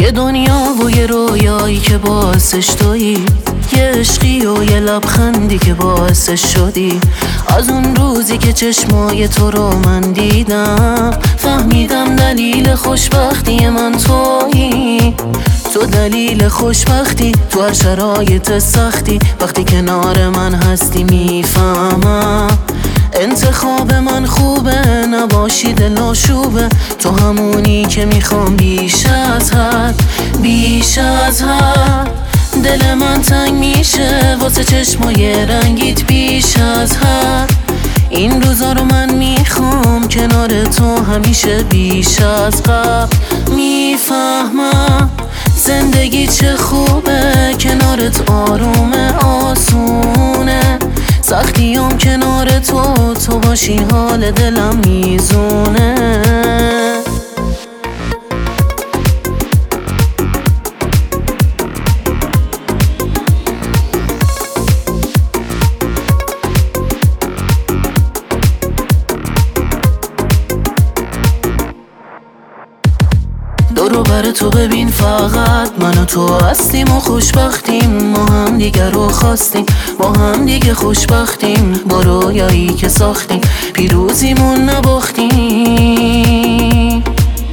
یه دنیا و یه رویایی که باعثش تویی، یه عشقی و یه لبخندی که باعثش شدی. از اون روزی که چشمای تو رو من دیدم، فهمیدم دلیل خوشبختی من تویی. تو دلیل خوشبختی تو هر شرایط سختی، وقتی کنار من هستی میفهمم انتخاب من خوبه، نباشی دل آشوبه. تو همونی که میخوام بیش از حد، بیش از حد. دل من تنگ میشه واسه چشمای رنگیت بیش از حد. این روزا رو من میخوام کنار تو همیشه بیش از قبل. میفهمم زندگی چه خوبه کنارت، آرومه آسونه. سختیام کنار تو باشی حال دلم میزونه. دورو بر تو ببین فقط من و تو هستیم و خوشبختیم. ما هم دیگه رو خواستیم، با هم دیگه خوشبختیم. با رویایی که ساختیم پیروزیمون نباختیم.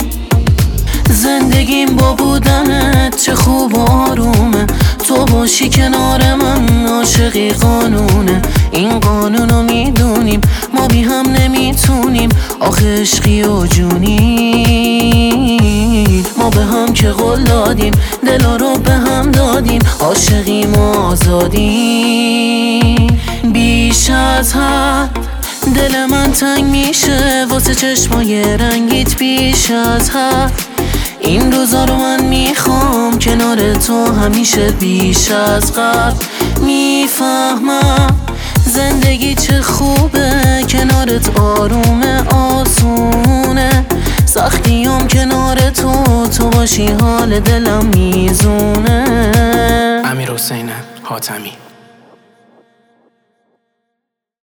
زندگیم با بودنت چه خوب و آرومه. تو باشی کنار من عاشقی قانونه. این قانونو میدونیم ما بی هم نمیتونیم. آخه عشقی و جونی ما به هم که قول دادیم، دلا رو به هم دادیم. عاشقیم و آزادیم بیش از حد. دل من تنگ میشه واسه چشمای رنگیت بیش از حد. این روزا رو من میخوام کنار تو همیشه بیش از قبل. میفهمم زندگی چه خوبه کنارت، آرومه آسونه. سختیام کنار تو باشی حال دلم میزونه. امیرحسین حاتمی.